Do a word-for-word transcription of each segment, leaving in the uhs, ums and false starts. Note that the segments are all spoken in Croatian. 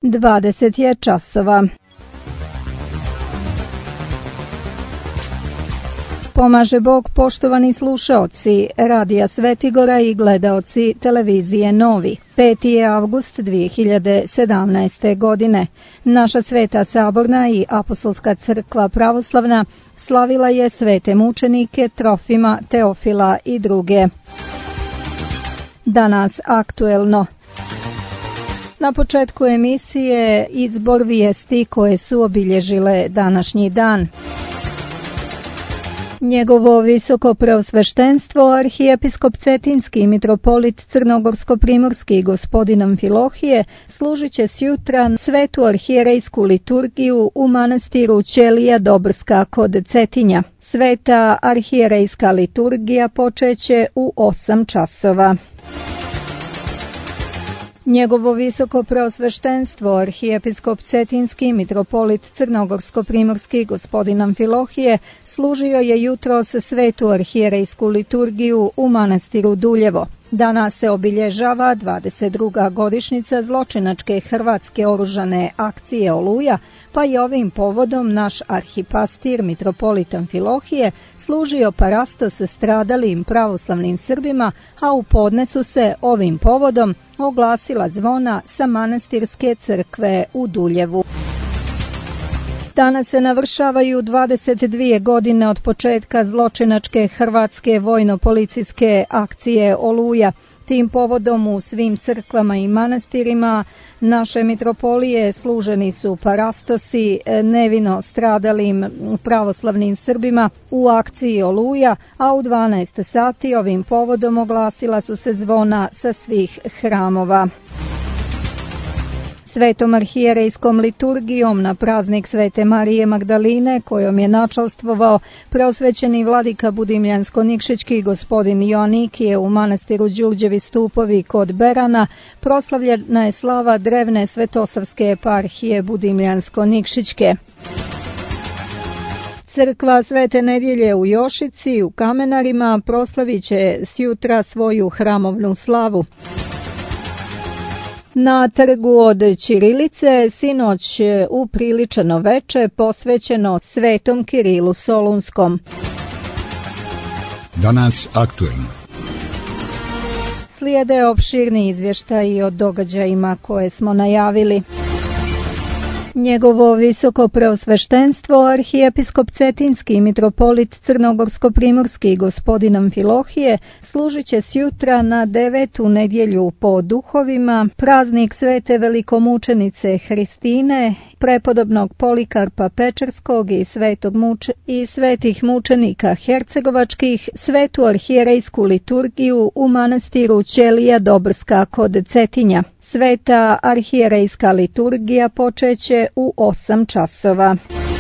dvadeset je časova. Pomaže Bog, poštovani slušaoci Radija Svetigora i gledaoci televizije Novi. peti je avgust dvije hiljade sedamnaeste. godine. Naša Sveta Saborna i Apostolska crkva pravoslavna slavila je svete mučenike Trofima, Teofila i druge. Danas aktuelno. Na početku emisije izbor vijesti koje su obilježile današnji dan. Njegovo visoko preosveštenstvo arhijepiskop Cetinski i mitropolit Crnogorsko-primorski gospodin Amfilohije služit će sjutra svetu arhijerejsku liturgiju u manastiru Ćelija Dobrska kod Cetinja. Sveta arhijerejska liturgija počeće u osam časova. Njegovo visoko preosveštenstvo arhijepiskop Cetinski mitropolit Crnogorsko-primorski gospodin Amfilohije služio je jutros svetu arhijerejsku liturgiju u manastiru Duljevo. Danas se obilježava dvadeset druga godišnjica zločinačke hrvatske oružane akcije Oluja, pa je ovim povodom naš arhipastir mitropolit Amfilohije služio parasto sa stradalim pravoslavnim Srbima, a u podne su se ovim povodom oglasila zvona sa manastirske crkve u Duljevu. Danas se navršavaju dvadeset dvije godine od početka zločinačke hrvatske vojno-policijske akcije Oluja. Tim povodom u svim crkvama i manastirima naše mitropolije služeni su parastosi nevino stradalim pravoslavnim Srbima u akciji Oluja, a u dvanaest sati ovim povodom oglasila su se zvona sa svih hramova. Svetom arhijerejskom liturgijom na praznik Svete Marije Magdaline, kojom je načalstvovao preosvećeni vladika Budimljansko-Nikšićki gospodin Joannikije u manastiru Đurđevi stupovi kod Berana, proslavljena je slava drevne svetosavske eparhije Budimljansko-Nikšićke. Crkva Svete Nedjelje u Jošici u Kamenarima proslavit će sjutra svoju hramovnu slavu. Na trgu od Ćirilice sinoć upriličeno veče posvećeno Svetom Kirilu Solunskom. Danas aktuelno. Slijede opširni izvještaji o događajima koje smo najavili. Njegovo visoko preosveštenstvo arhijepiskop Cetinski i mitropolit Crnogorsko-primorski gospodin Amfilohije služit će sjutra na devetu nedjelju po duhovima praznik svete velikomučenice Hristine, prepodobnog Polikarpa Pečerskog i, svetog muč... i svetih mučenika hercegovačkih, svetu arhijerejsku liturgiju u manastiru Ćelija Dobrska kod Cetinja. Sveta arhijerejska liturgija počeće u osam časova.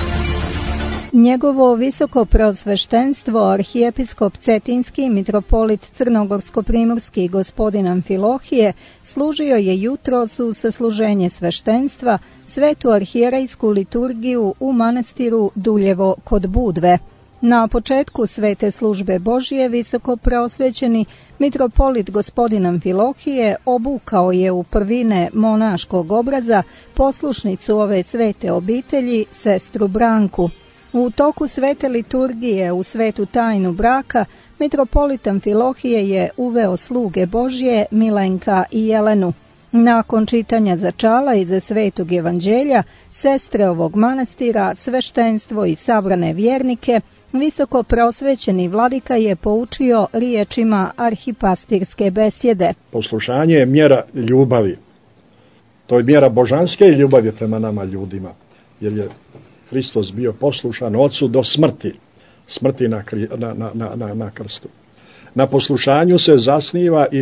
Njegovo visoko preosveštenstvo arhijepiskop Cetinski mitropolit Crnogorsko-primorski gospodin Amfilohije služio je jutros u sasluženje sveštenstva svetu arhijerejsku liturgiju u manastiru Duljevo kod Budve. Na početku svete službe Božije visoko preosvećeni mitropolit gospodin Amfilohije obukao je u prvine monaškog obraza poslušnicu ove svete obitelji, sestru Branku. U toku svete liturgije u svetu tajnu braka mitropolit Amfilohije je uveo sluge Božje Milenka i Jelenu. Nakon čitanja začala iza svetog evanđelja, sestre ovog manastira, sveštenstvo i sabrane vjernike, visoko preosvećeni vladika je poučio riječima arhipastirske besjede. Poslušanje je mjera ljubavi. To je mjera božanske ljubavi prema nama ljudima, jer je Hristos bio poslušan Ocu do smrti, smrti na, na, na, na, na krstu. Na poslušanju se zasniva i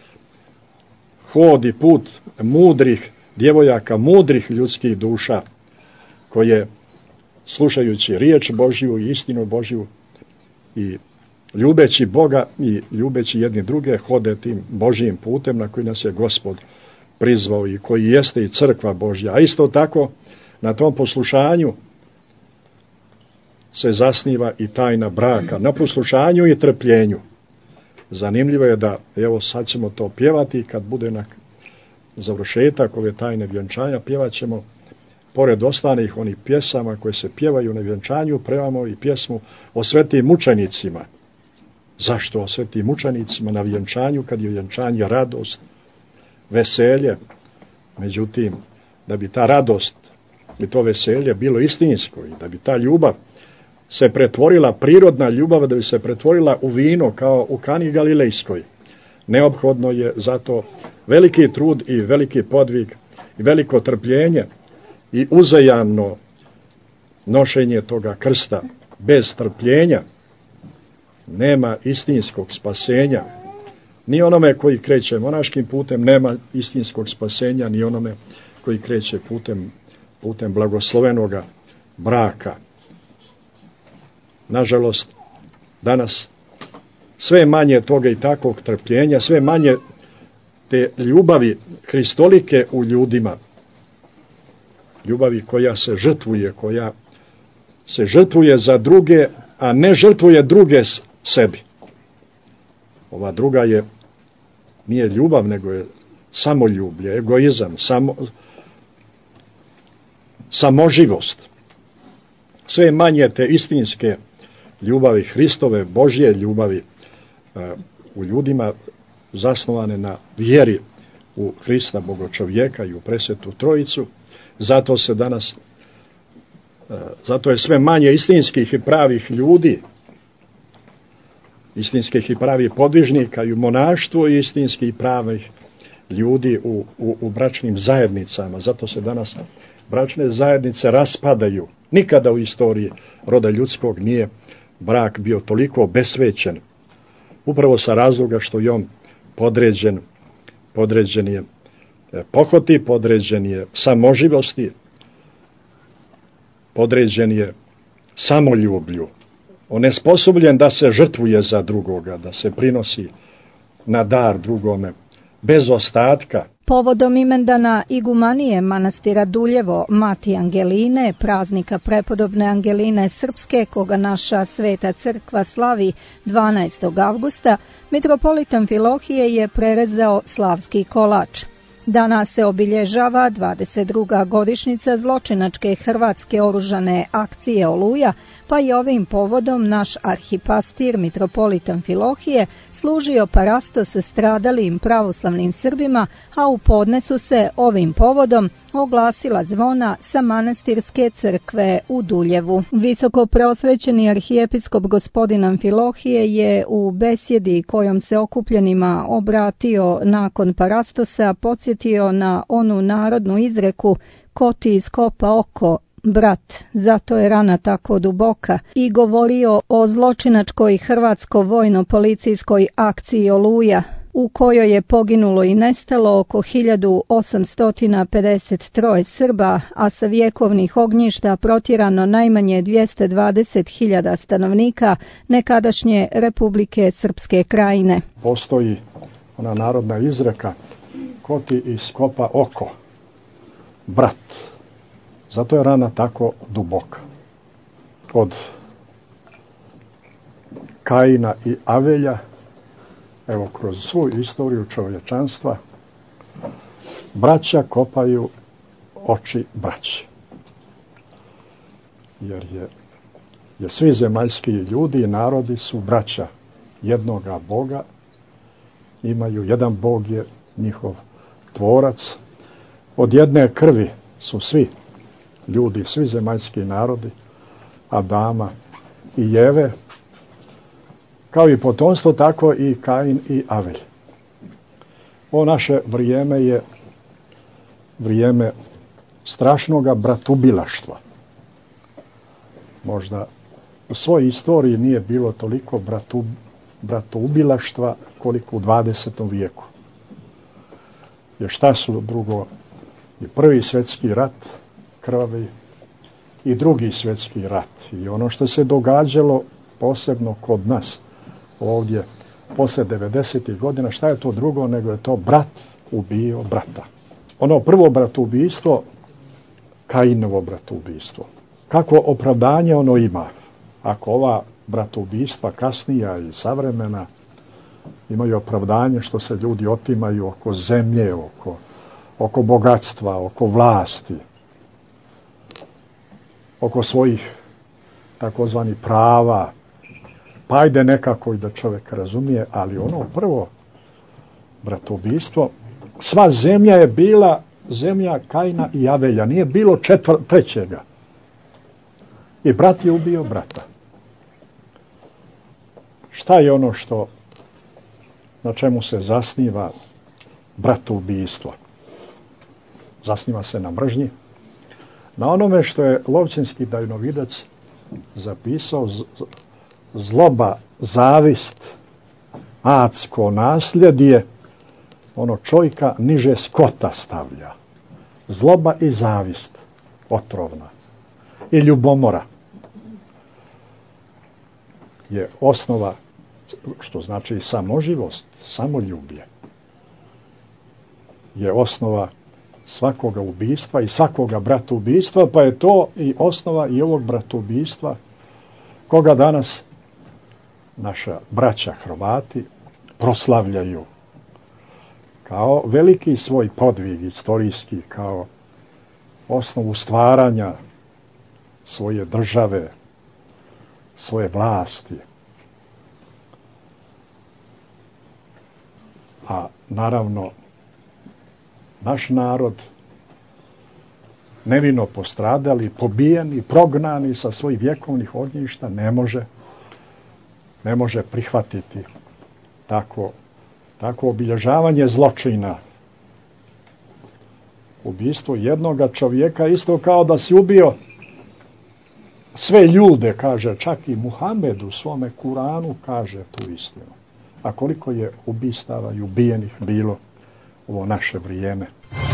hod i put mudrih djevojaka, mudrih ljudskih duša, koje slušajući riječ Božju i istinu Božju i ljubeći Boga i ljubeći jedni druge hode tim Božjim putem na koji nas je Gospod prizvao i koji jeste i crkva Božja. A isto tako na tom poslušanju se zasniva i tajna braka, na poslušanju i trpljenju. Zanimljivo je da, evo sad ćemo to pjevati kad bude na završetak ove tajne vjenčanja pjevat ćemo, pored ostalih onih pjesama koje se pjevaju na vjenčanju, pevamo i pjesmu o svetim mučenicima. Zašto o svetim mučenicima na vjenčanju, kad je vjenčanje radost, veselje? Međutim, da bi ta radost i to veselje bilo istinsko i da bi ta ljubav se pretvorila, prirodna ljubav, da bi se pretvorila u vino kao u Kani Galilejskoj, neophodno je zato veliki trud i veliki podvig i veliko trpljenje i uzajamno nošenje toga krsta. Bez trpljenja nema istinskog spasenja. Ni onome koji kreće monaškim putem nema istinskog spasenja, ni onome koji kreće putem, putem blagoslovenoga braka. Nažalost, danas sve manje toga i takvog trpljenja, sve manje te ljubavi hristolike u ljudima. Ljubavi koja se žrtvuje, koja se žrtvuje za druge, a ne žrtvuje druge sebi. Ova druga je, nije ljubav, nego je samoljublje, egoizam, samo, samoživost. Sve manje te istinske ljubavi Hristove, Božje ljubavi uh, u ljudima zasnovane na vjeri u Hrista, Bogočovjeka i u Presvetu Trojicu. Zato se danas, uh, zato je sve manje istinskih i pravih ljudi, istinskih i pravih podvižnika i u monaštvu i istinskih i pravih ljudi u, u, u bračnim zajednicama. Zato se danas bračne zajednice raspadaju. Nikada u istoriji roda ljudskog nije brak bio toliko obesvećen. Upravo sa razloga što je on podređen, podređen je pohoti, podređen je samoživosti, podređen je samoljublju. Onesposobljen da se žrtvuje za drugoga, da se prinosi na dar drugome, bez ostatka. Povodom imendana igumanije manastira Duljevo, Mati Angeline, praznika prepodobne Angeline Srpske, koga naša Sveta crkva slavi dvanaestog avgusta, mitropolit Amfilohije je prerezao slavski kolač. Danas se obilježava dvadeset druga godišnjica zločinačke hrvatske oružane akcije Oluja, pa i ovim povodom naš arhipastir mitropolit Amfilohije služio parasto sa stradalim pravoslavnim Srbima, a u podne su se ovim povodom oglasila zvona sa manastirske crkve u Duljevu. Visoko preosvećeni arhijepiskop gospodin Amfilohije je u besjedi kojom se okupljenima obratio nakon parastosa podsjetio na onu narodnu izreku "Ko ti iskopa oko, brat, zato je rana tako duboka", i govorio o zločinačkoj hrvatsko-vojno-policijskoj akciji Oluja, u kojoj je poginulo i nestalo oko hiljadu osamsto pedeset tri Srba, a sa vjekovnih ognjišta protjerano najmanje dvjesto dvadeset hiljada stanovnika nekadašnje Republike Srpske Krajine. Postoji ona narodna izreka "Ko ti iskopa oko, brat, zato je rana tako duboka". Od Kaina i Avelja, evo kroz svu istoriju čovječanstva, braća kopaju oči braći. Jer je, je svi zemaljski ljudi i narodi su braća jednoga Boga, imaju jedan Bog je njihov tvorac, od jedne krvi su svi ljudi, svi zemaljski narodi, Adama i Jeve, kao i potomstvo, tako i Kain i Avelj. Ovo naše vrijeme je vrijeme strašnoga bratubilaštva. Možda u svojoj istoriji nije bilo toliko bratu, bratubilaštva koliko u dvadesetom vijeku. Jer šta su drugo i prvi svjetski rat krvavi i drugi svjetski rat. I ono što se događalo posebno kod nas ovdje posle devedesetih godina, šta je to drugo nego je to brat ubio brata. Ono prvo bratoubistvo, Kainovo bratoubistvo. Kako opravdanje ono ima? Ako ova bratoubistva kasnija i savremena imaju opravdanje što se ljudi otimaju oko zemlje, oko oko bogatstva, oko vlasti, oko svojih takozvanih prava, pa ajde nekako i da čovjek razumije, ali ono prvo bratoubistvo, sva zemlja je bila zemlja Kajina i Avelja, nije bilo četvr, trećega. I brat je ubio brata. Šta je ono što, na čemu se zasniva bratoubistvo? Zasniva se na mržnji, na onome što je Lovćenski Dajnovidac zapisao, zloba, zavist, adsko nasljedje, ono čovjeka niže skota stavlja. Zloba i zavist, otrovna. I ljubomora je osnova, što znači samoživost, samoljublje, je osnova svakoga ubistva i svakoga bratoubistva, pa je to i osnova i ovog bratoubistva koga danas naša braća Hrvati proslavljaju kao veliki svoj podvig istorijski, kao osnovu stvaranja svoje države, svoje vlasti. A naravno naš narod nevino postradali, pobijeni, prognani sa svojih vjekovnih ognjišta ne može ne može prihvatiti tako, tako obilježavanje zločina. Ubistvo jednoga čovjeka isto kao da si ubio sve ljude, kaže, čak i Muhammed u svome Kuranu kaže tu istinu. A koliko je ubistava i ubijenih bilo u ovo naše vrijeme.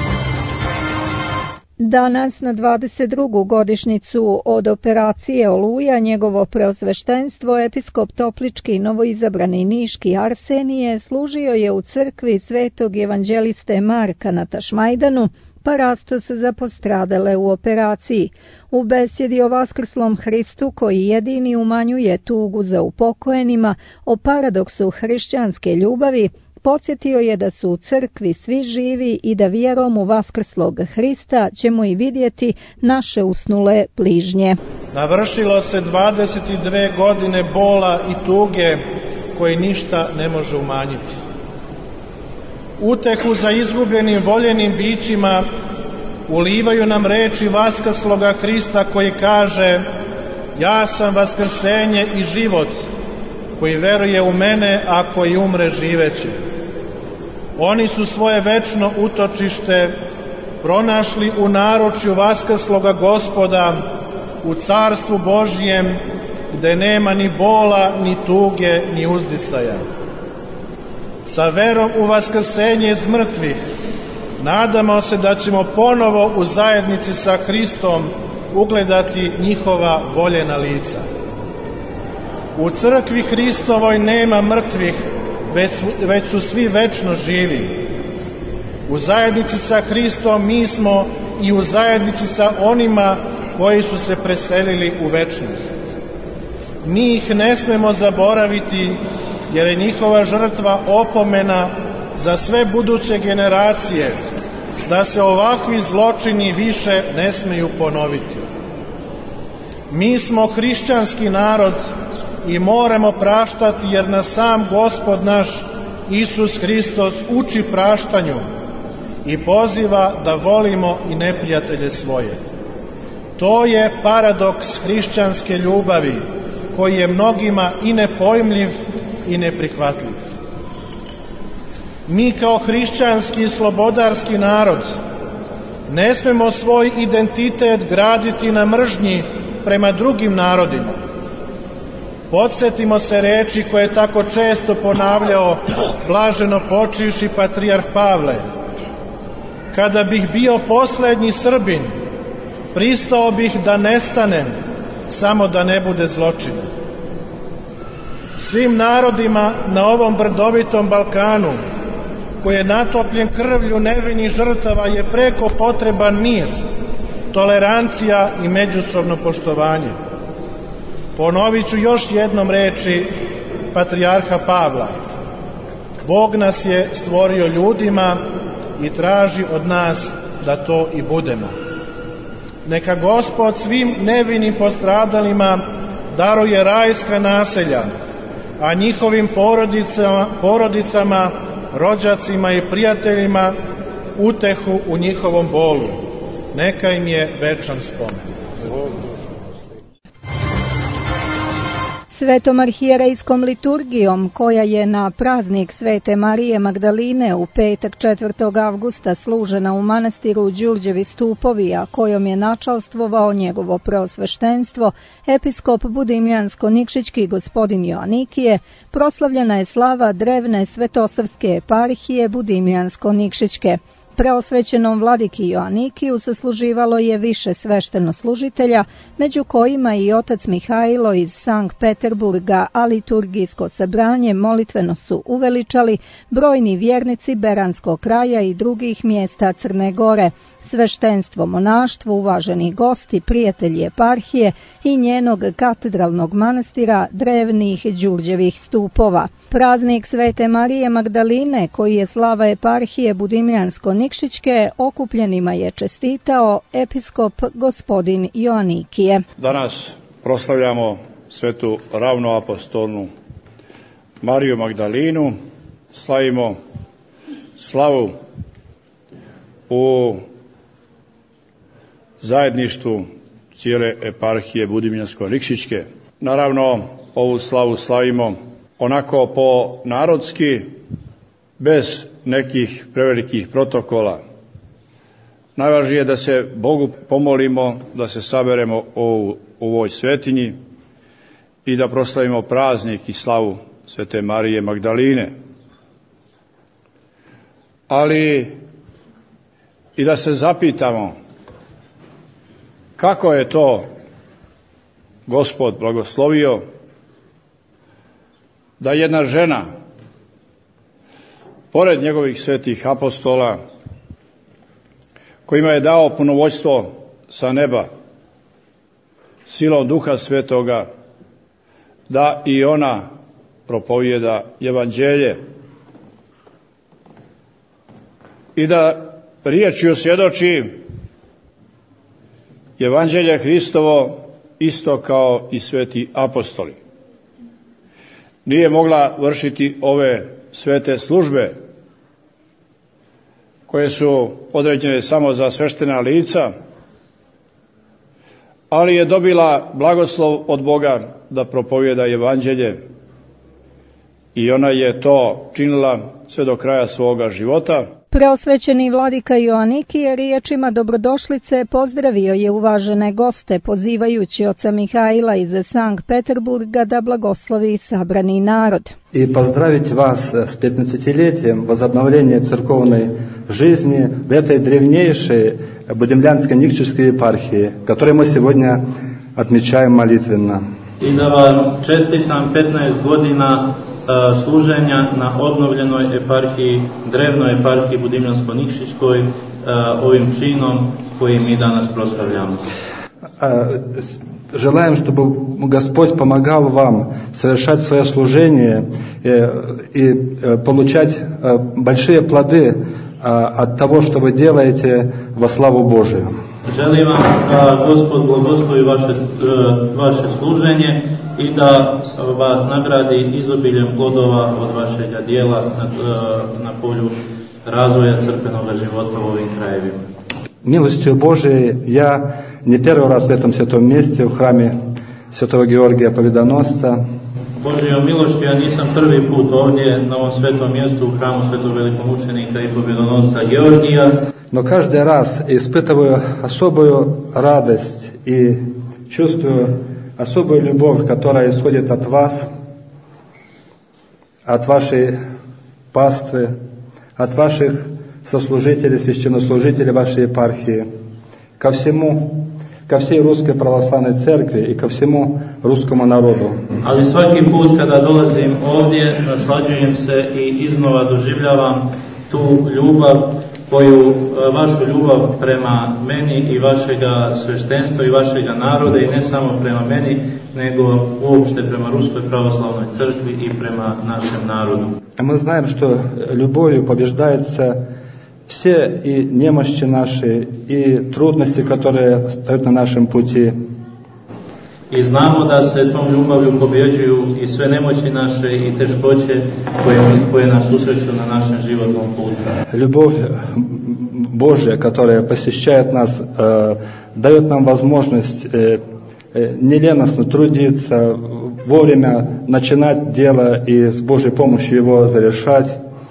Danas na dvadeset drugu godišnjicu od operacije Oluja njegovo preosveštenstvo episkop Toplički novoizabrani Niški Arsenije služio je u crkvi svetog evanđeliste Marka na Tašmajdanu, pa rasto se za postradale u operaciji. U besjedi o vaskrslom Hristu koji jedini umanjuje tugu za upokojenima, o paradoksu hrišćanske ljubavi, podsjetio je da su u crkvi svi živi i da vjerom u vaskrslog Hrista ćemo i vidjeti naše usnule bližnje. Navršilo se dvadeset dvije godine bola i tuge koji ništa ne može umanjiti. Utehu za izgubljenim voljenim bićima ulivaju nam reči vaskrsloga Hrista koji kaže: ja sam vaskrsenje i život, koji veruje u mene, a koji umre živeće. Oni su svoje večno utočište pronašli u naručju vaskrsloga Gospoda, u carstvu Božjem, gde nema ni bola, ni tuge, ni uzdisaja. Sa verom u vaskrsenje iz mrtvih nadamo se da ćemo ponovo u zajednici sa Hristom ugledati njihova voljena lica. U crkvi Hristovoj nema mrtvih, već, već su svi večno živi. U zajednici sa Hristom mi smo i u zajednici sa onima koji su se preselili u večnost. Mi ih ne smemo zaboraviti, jer je njihova žrtva opomena za sve buduće generacije, da se ovakvi zločini više ne smiju ponoviti. Mi smo hrišćanski narod i moramo praštati, jer nas sam Gospod naš Isus Hristos uči praštanju i poziva da volimo i neprijatelje svoje. To je paradoks hrišćanske ljubavi, koji je mnogima i nepojmljiv i neprihvatljiv. Mi kao hrišćanski i slobodarski narod ne smemo svoj identitet graditi na mržnji prema drugim narodima. Podsjetimo se reči koje je tako često ponavljao blaženo počivši patrijarh Pavle: kada bih bio posljednji Srbin, pristao bih da nestanem, samo da ne bude zločina. Svim narodima na ovom brdovitom Balkanu, koji je natopljen krvlju nevinih žrtava, je preko potreban mir, tolerancija i međusobno poštovanje. Ponovit ću još jednom reči patrijarha Pavla: Bog nas je stvorio ljudima i traži od nas da to i budemo. Neka Gospod svim nevinim postradalima daruje rajska naselja, a njihovim porodicama, porodicama, rođacima i prijateljima utehu u njihovom bolu. Neka im je večan spomen. Svetom arhijerejskom liturgijom, koja je na praznik Svete Marije Magdaline u petak četvrtog avgusta služena u manastiru Đurđevi stupovi, a kojom je načalstvovao njegovo preosveštenstvo, episkop Budimljansko-Nikšićki gospodin Joanikije, proslavljena je slava drevne svetosavske eparhije Budimljansko-Nikšićke. Preosvećenom vladiki Joanikiju sasluživalo je više sveštenoslужitelja, među kojima i otac Mihajlo iz Sankt Peterburga, a liturgijsko sabranje molitveno su uveličali brojni vjernici Beranskog kraja i drugih mjesta Crne Gore, sveštenstvo, monaštvo, uvaženi gosti, prijatelji eparhije i njenog katedralnog manastira drevnih Đurđevih stupova. Praznik Svete Marije Magdaline, koji je slava eparhije Budimljansko-Nikšićke, okupljenima je čestitao episkop gospodin Joanikije. Danas proslavljamo svetu ravnoapostolnu Mariju Magdalinu, slavimo slavu u zajedništvu cijele eparhije Budimljansko-Nikšićke. Naravno, ovu slavu slavimo onako po narodski, bez nekih prevelikih protokola. Najvažnije je da se Bogu pomolimo, da se saberemo u ovoj svetinji i da proslavimo praznik i slavu Svete Marije Magdaline. Ali i da se zapitamo kako je to Gospod blagoslovio da jedna žena, pored njegovih svetih apostola, kojima je dao punomoćstvo sa neba, silom Duha Svetoga, da i ona propovijeda evanđelje i da riječju svjedoči evanđelje Hristovo isto kao i sveti apostoli. Nije mogla vršiti ove svete službe koje su određene samo za sveštena lica, ali je dobila blagoslov od Boga da propovijeda evanđelje i ona je to činila sve do kraja svoga života. Preosvećeni vladika Joanikije riječima dobrodošlice pozdravio je uvažene goste, pozivajući oca Mihajla iz Sankt Peterburga da blagoslovi sabrani narod. I pozdraviti vas s пятнадцатилетием возобновления церковной жизни в этой древнейшей Будимлянско-Никšićkoj епархии, которую мы сегодня отмечаем молитвенно. I da vam čestitam petnaest godina služenja na obnovljenoj eparhiji, drevnoj eparhiji Budimljansko-Nikšićkoj, ovim činom koji mi danas proslavljamo. Желаем, чтобы Господь помогал вам совершать свое служение и получать большие плоды от того, что вы делаете во славу Божию. Želim vam da Gospod blagoslovi vaše, vaše služenje i da vas nagradi izobiljem plodova od vašega dijela na, na polju razvoja crkvenog života u ovim krajevima. Милостью Божией я не первый раз в этом святом месте, в храме Святого Георгия Победоносца. Božjom milošću ja nisam prvi put ovdje na ovom svetom mjestu u hramu Svetog velikomučenika i pobjedonosca Georgija. Но каждый раз испытываю особую радость и чувствую особую любовь, которая исходит от вас, от вашей паствы, от ваших сослужителей, священнослужителей вашей епархии, ко всему, ко всей русской православной церкви и ко всему русскому народу. Ali svaki put kada dolazim ovdje, naslađujem se i iznova doživljavam tu ljubav, koju, vašu ljubav prema meni i vašega sveštenstva i vašega naroda, i ne samo prema meni, nego uopšte prema Ruskoj pravoslavnoj crkvi i prema našem narodu. Мы знаем, что любовью побеждается все и немощи наши, и трудности, которые стоят на нашем пути. I znamo da se tom ljubavlju pobjeđuju i sve nemoći naše i teškoće koje, koje nas susreću na našem životnom putu. Любовь Божья, которая посещает нас, дает нам возможность нелестно трудиться, вовремя начинать дело и с Божьей помощью его завершать.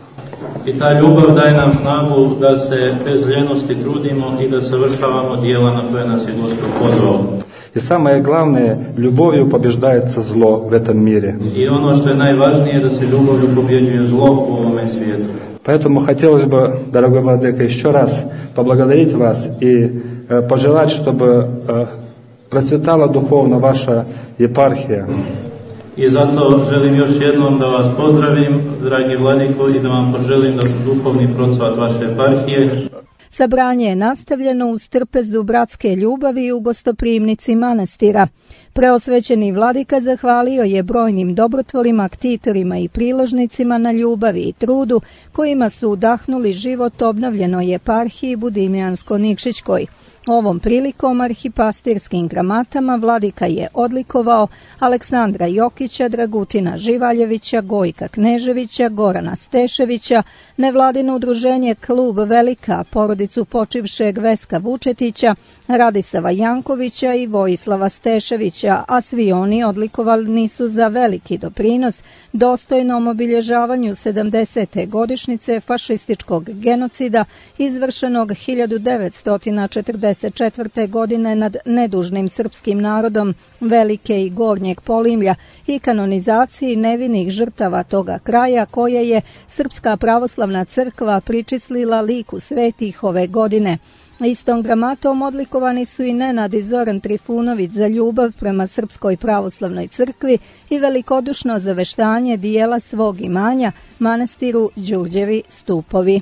I ta ljubav daje nam snagu da se bez ljenosti trudimo i da savršavamo djela na koje nas je Gospod pozvao. И самое главное, любовью побеждается зло в этом мире. I ono što je najvažnije da se ljubavlju pobjeđuje zlo u ovome svijetu. Поэтому хотелось бы, дорогой владыка, еще раз поблагодарить вас и пожелать, чтобы процветала духовно ваша епархия. I zato želim još jednom da vas pozdravim, dragi vladiko, i da vam poželim da duhovni procvat vaše eparhije. Sabranje je nastavljeno uz trpezu bratske ljubavi u gostoprimnici manastira. Preosvećeni vladika zahvalio je brojnim dobrotvorima, aktitorima i priložnicima na ljubavi i trudu kojima su udahnuli život obnovljenoj eparhiji Budimljansko-Nikšićkoj. Ovom prilikom arhipastirskim gramatama vladika je odlikovao Aleksandra Jokića, Dragutina Živaljevića, Gojka Kneževića, Gorana Steševića, nevladino udruženje Klub Velika, porodicu počivšeg Veska Vučetića, Radisava Jankovića i Vojislava Steševića, a svi oni odlikovani su za veliki doprinos dostojnom obilježavanju sedamdesete godišnjice fašističkog genocida izvršenog hiljadu devetsto četrdeset četvrte. godine nad nedužnim srpskim narodom Velike i Gornjeg Polimlja i kanonizaciji nevinih žrtava toga kraja koje je Srpska pravoslavna crkva pričislila liku svetih ove godine. Istom gramatom odlikovani su i Nenad i Zoran Trifunović za ljubav prema Srpskoj pravoslavnoj crkvi i velikodušno zaveštanje dijela svog imanja manastiru Đurđevi stupovi.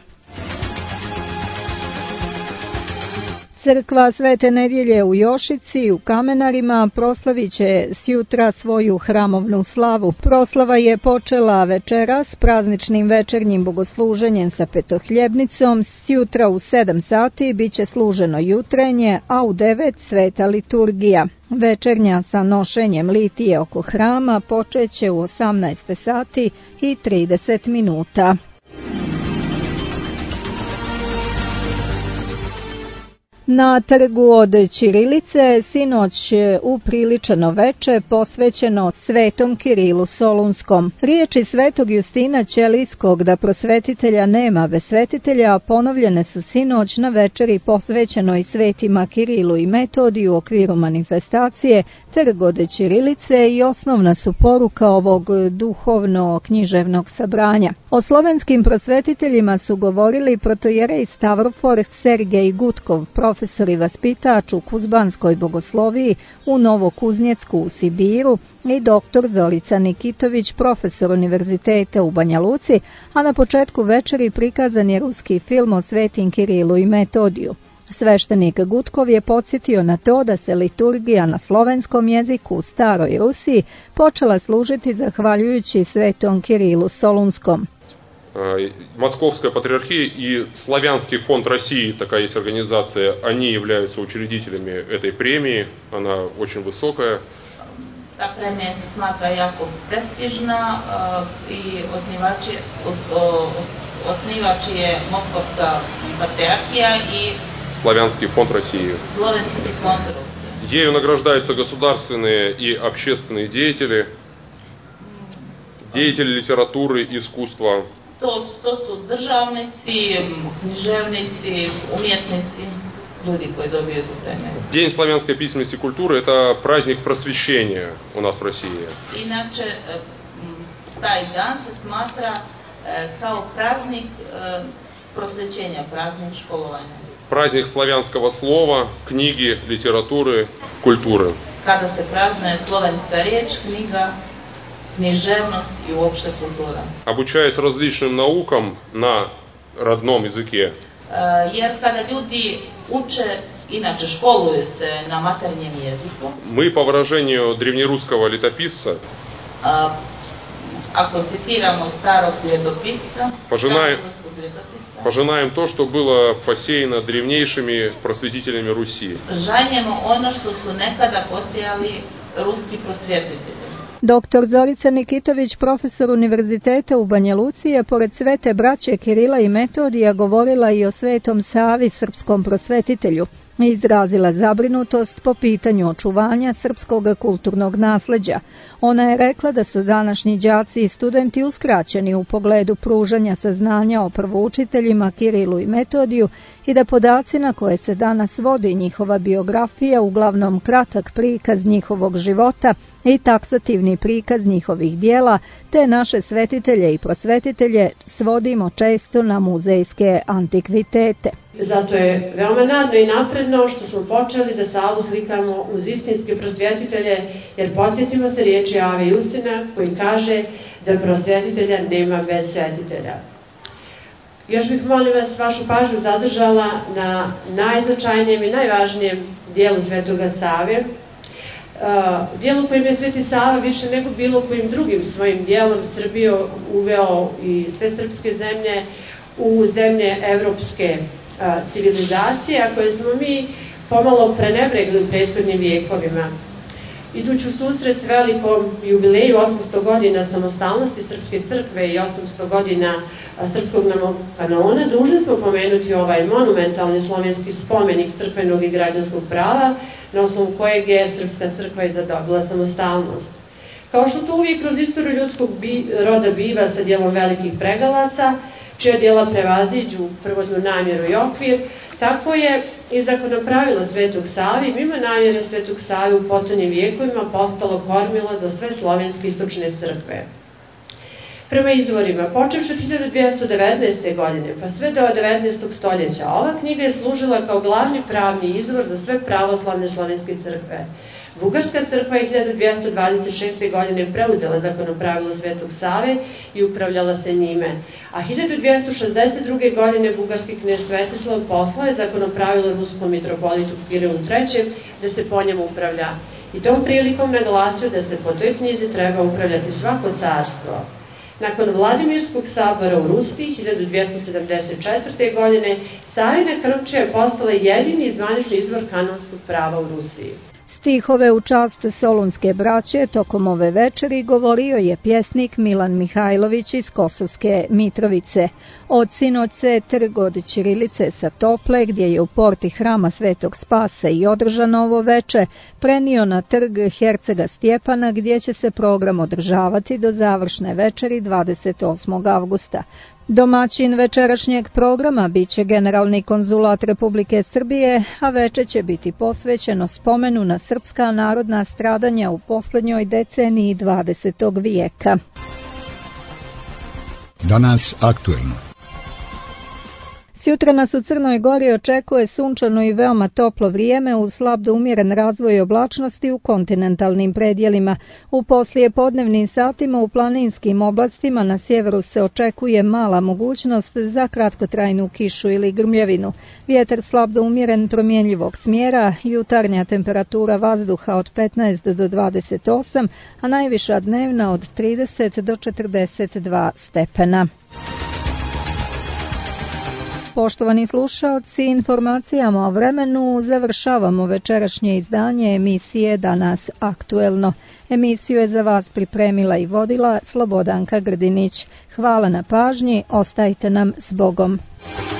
Crkva Svete Nedjelje u Jošici u Kamenarima proslavit će sjutra svoju hramovnu slavu. Proslava je počela večeras prazničnim večernjim bogosluženjem sa petohljebnicom. Sjutra u sedam sati bit će služeno jutrenje, a u devet sveta liturgija. Večernja sa nošenjem litije oko hrama počeće u osamnaest sati i trideset minuta. Na trgu od ćirilice sinoć upriličeno veče posvećeno Svetom Kirilu Solunskom. Riječi svetog Justina Ćelijskog da prosvetitelja nema bez svetitelja ponovljene su sinoć na večeri posvećenoj svetima Kirilu i Metodiju u okviru manifestacije Trg od ćirilice i osnovna su poruka ovog duhovno-književnog sabranja. O slovenskim prosvetiteljima su govorili protojerej Stavrofor Sergej Gutkov, profesor i vaspitač u Kuzbanskoj bogosloviji u Novokuznjecku u Sibiru i doktor Zorica Nikitović, profesor univerziteta u Banja Luci, a na početku večeri prikazan je ruski film o svetim Kirilu i Metodiju. Sveštenik Gutkov je podsjetio na to da se liturgija na slovenskom jeziku u staroj Rusiji počela služiti zahvaljujući svetom Kirilu Solunskom. Московская патриархия и Славянский фонд России, такая есть организация, они являются учредителями этой премии, она очень высокая. Ta premija se smatra jako prestižna i osnivač je, osnivač je Moskovska patriarhija i Славянский фонд России. Slovenski fond Rusije. Ею награждаются государственные и общественные деятели, деятели литературы, искусства. To, to su državnici, književnici, umjetnici, ljudi koji dobiju tu premiju. День славянской письменности и культуры – это праздник просвещения у нас в России. Inače, taj dan se smatra kao praznik prosvećenja, praznik školovanja. Праздник славянского слова, книги, литературы, культуры. Kada se praznuje slovenska riječ, knjiga, književnost i uopšte kultura. Обучаясь различным наукам на родном языке. Jer kada ljudi uče, inače školuju se na maternjem jeziku. Мы, по выражению древнерусского летописца, ako citiramo starog ljetopisa, пожинаем, пожинаем то, что было посеяно древнейшими просветителями Руси. Žanjemo ono što su nekada posijali ruski prosvjetitelji. Doktor Zorica Nikitović, profesor Univerziteta u Banja Luci, je pored svete braće Kirila i Metodija govorila i o Svetom Savi, srpskom prosvetitelju, i izrazila zabrinutost po pitanju očuvanja srpskog kulturnog nasleđa. Ona je rekla da su današnji đaci i studenti uskraćeni u pogledu pružanja saznanja o prvoučiteljima Kirilu i Metodiju i da podaci na koje se danas vodi njihova biografija, uglavnom kratak prikaz njihovog života i taksativni prikaz njihovih dijela, te naše svetitelje i prosvetitelje svodimo često na muzejske antikvitete. Zato je veoma nadno i napredno što smo počeli da Savu slikamo uz istinske prosvjetitelje, jer podsjetimo se riječi Ave Justina koji kaže da prosvjetitelja nema bez svetitelja. Još bih, molim vas, vašu pažnju zadržala na najznačajnijem i najvažnijem dijelu Svetoga Save, dijelu kojim je Sveti Sava više nego bilo kojim drugim svojim dijelom Srbiju uveo i sve srpske zemlje u zemlje evropske civilizacije, a koje smo mi pomalo prenebregli u prethodnim vijekovima. Idući u susret velikom jubileju osamsto godina samostalnosti Srpske crkve i osamsto godina srpskog kanona, dužni smo pomenuti ovaj monumentalni slovenski spomenik crkvenog i građanskog prava, na osnovu kojeg je Srpska crkva i zadobila samostalnost. Kao što to uvijek kroz istoriju ljudskog bi, roda biva sa dijelom velikih pregalaca, čija dijela prevaziđu prvotnu namjeru i okvir, tako je i zakonopravilo Svetog Save, mimo namjere Svetog Save u potonjim vijekovima postalo kormilo za sve slovenske istočne crkve. Prema izvorima, počevši od hiljadu dvjesto devetnaeste. godine, pa sve do devetnaestog stoljeća, ova knjiga je služila kao glavni pravni izvor za sve pravoslavne slovenske crkve. Bugarska crkva je hiljadu dvjesto dvadeset šeste. godine preuzela zakonopravilo Svetog Save i upravljala se njime, a hiljadu dvjesto šezdeset druge. godine bugarski knez Svetislav poslao je zakonopravilo ruskom mitropolitu Kirilu trećem. da se po njemu upravlja i tom prilikom naglasio da se po toj knjizi treba upravljati svako carstvo. Nakon Vladimirskog sabora u Rusiji hiljadu dvjesto sedamdeset četvrte. godine Savina Krčija je postala jedini zvanični izvor kanonskog prava u Rusiji. Stihove u čast solunske braće tokom ove večeri govorio je pjesnik Milan Mihajlović iz Kosovske Mitrovice. Od sinoće trg od Ćirilice sa Tople, gdje je u porti hrama Svetog Spasa i održano ovo veče, prenio na trg Hercega Stjepana, gdje će se program održavati do završne večeri dvadeset osmog avgusta. Domaćin večerašnjeg programa biće Generalni konzulat Republike Srbije, a veče će biti posvećeno spomenu na srpska narodna stradanja u posljednjoj deceniji dvadesetog vijeka. Danas aktuelno. Sjutra nas u Crnoj Gori očekuje sunčano i veoma toplo vrijeme uz slab do umjeren razvoj oblačnosti u kontinentalnim predjelima. U poslijepodnevnim satima u planinskim oblastima na sjeveru se očekuje mala mogućnost za kratkotrajnu kišu ili grmljevinu. Vjetar slab do umjeren promjenjivog smjera, jutarnja temperatura vazduha od petnaest do dvadeset osam, a najviša dnevna od trideset do četrdeset dva stepena. Poštovani slušalci, informacijama o vremenu završavamo večerašnje izdanje emisije Danas aktuelno. Emisiju je za vas pripremila i vodila Slobodanka Grdinić. Hvala na pažnji, ostajte nam s Bogom.